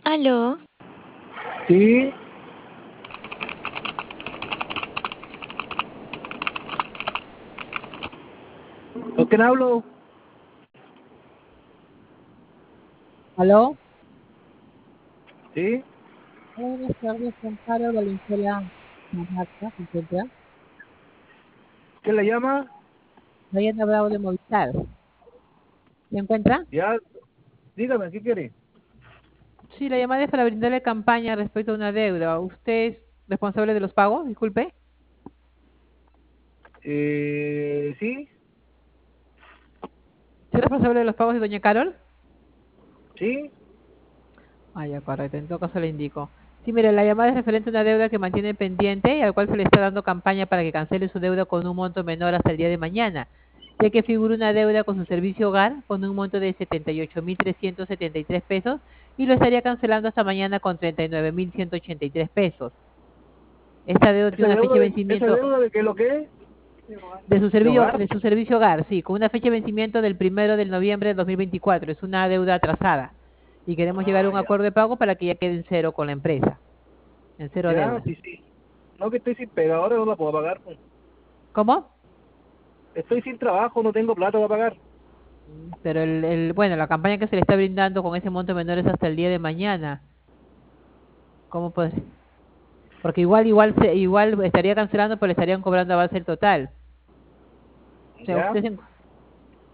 Aló, Sí, ¿con quién hablo? Aló, Sí, buenas tardes, Juan Carlos Valenzuela Marta, ¿se encuentra? ¿quién le llama? Diana Bravo de Movistar, ¿se encuentra? Ya, dígame, ¿qué quiere? Sí, la llamada es para brindarle campaña respecto a una deuda. ¿Usted es responsable de los pagos? Disculpe. Sí, ¿Sí es responsable de los pagos de doña Carol? sí, Ah, ya, correcto. En todo caso le indico. Sí, mire, la llamada es referente a una deuda que mantiene pendiente y al cual se le está dando campaña para que cancele su deuda con un monto menor hasta el día de mañana, ya que figura una deuda con su servicio hogar con un monto de 78.373 pesos y lo estaría cancelando hasta mañana con 39.183 pesos. Esta deuda tiene una fecha de esa vencimiento deuda de que lo que es, de de hogar. su servicio hogar, sí, con una fecha de vencimiento del 1 de noviembre de 2024. Es una deuda atrasada y queremos llegar a Ah, un ya, acuerdo de pago para que ya quede en cero con la empresa, en cero ya, deuda. sí, sí. No, que estoy sin pega, ahora no la puedo pagar, pues. ¿Cómo? Estoy sin trabajo, no tengo plata para pagar. Pero bueno, la campaña que se le está brindando con ese monto menor es hasta el día de mañana. ¿Cómo puede? Porque igual estaría cancelando, pero le estarían cobrando a base el total. O sea, Ya,